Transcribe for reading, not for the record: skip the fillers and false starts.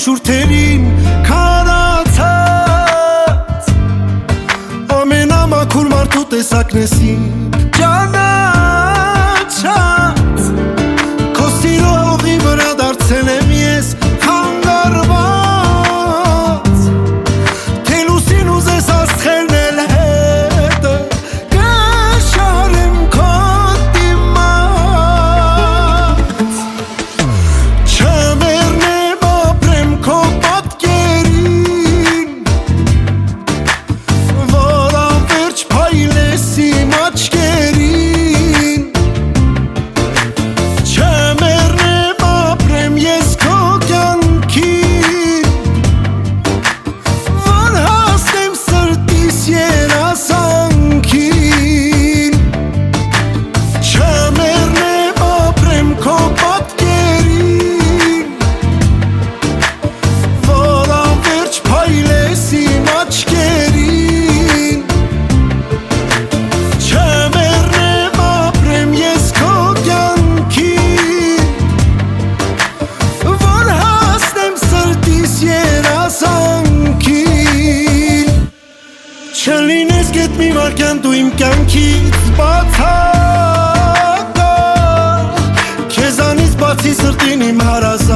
շուրթերին քարացած ամենամաքուր մարդու տեսակնեսին ճանաչած քո սիրո հողի վրա դարձել եմ ես հանգարված թե լուսին ուզես աստղերն էլ հետը կշարեմ քո դիմաց չմեռնեմ ապրեմ քո պատկերին որ անվերջ փայլես իմ աչքերին չմեռնեմ ապրեմ ես քո կյանքին որ հասնեմ սրտիս երազանքին չմեռնեմ ապրեմ քո պատկերին որ անվերջ փայլես իմ աչքերին չմեռնեմ ապրեմ ես քո կյանքին որ հասնեմ սրտիս երազանքին չլինես գետ մի վարկյան դու իմ կյանքից բացակա քեզանից բացի սրտին իմ հարազատ